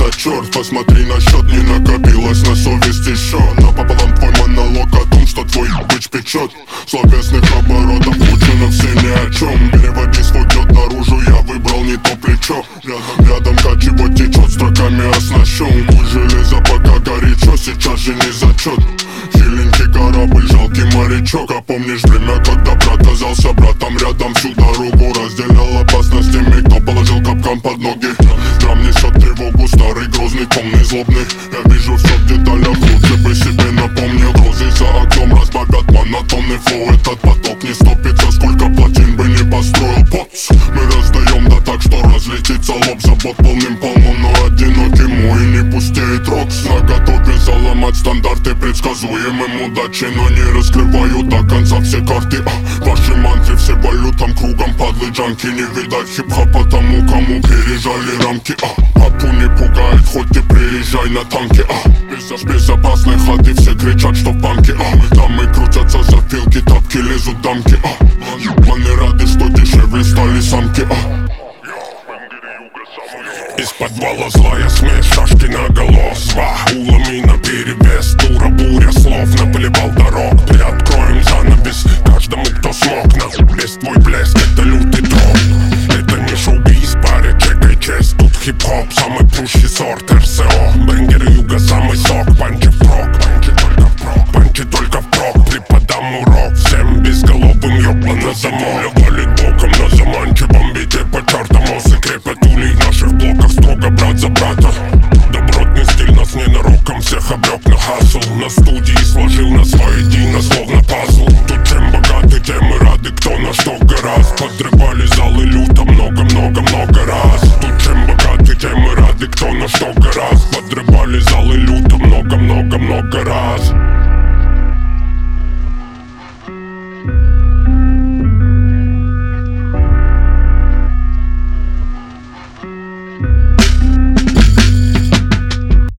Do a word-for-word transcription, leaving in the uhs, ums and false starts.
черт, посмотри на счет, не накопилось на совесть еще. Напополам твой монолог о том, что твой быч печет. Словесных оборотов кучу, но все ни о чем. Переводи свой гнет наружу, я выбрал не то плечо. Рядом, рядом качи вот течет, строками оснащен. Хуй железо пока горячо, сейчас же не зачет. Хиленький корабль, жалкий морячок. А помнишь время, когда брат казался братом рядом? Всю дорогу разделял опасность с теми, кто положил капкан под ноги. Драм несет тревогу, старый, грозный, томный, злобный. Я вижу все в деталях, лучше бы себе напомнил. Грозы за окном разбавят монотонный флоу. Этот поток не стопится, сколько плотин бы не построил. Поц, мы раздаем да так, что разлетится лоб. Забот полным-полно, но одинокий мой не пустеет рокс. Наготове заломать стандарты предсказуемым удачи, но не раскрываю до конца все карты. а, Ваши мантры все валютам кругом, падлы джанки. Не видать хип-хопа тому, кому пережали рамки. а, Папу не пугает, хоть ты приезжай на танке. а, Без безопасной ходы все кричат, что в банке. а, Дамы крутятся за филки, тапки лезут дамки. а, Юбаны рады, что дешевле стали самки. а, Из подвала злая смесь, шашки наголосва. Улами наперевес, дура буря слов. Наплевал дорог, приоткроем занавес каждому, кто смог. На весь твой блеск, это лютый троп. Это не шоу-биз, паря, чекай честь. Тут хип-хоп, самый пущий сорт эр эс о. Бенгеры юга, самый сок, панчи впрок. Панчи только впрок, панчи только впрок. Преподам урок всем безголовым, ёбла на замок. Валит боком на заманчивом бите по чертам. Секрепят улей наших блоков, строго брат за брата. Добротный стиль нас ненароком всех обрек на хасл. На студии сложил нас воедино, словно пазл. Тут чем богаты, тем и рады, кто на что гораст. Подрывали залы люто много-много-много раз. Тут чем богаты, тем и рады, кто на что гораст. Подрывали залы люто много-много-много раз.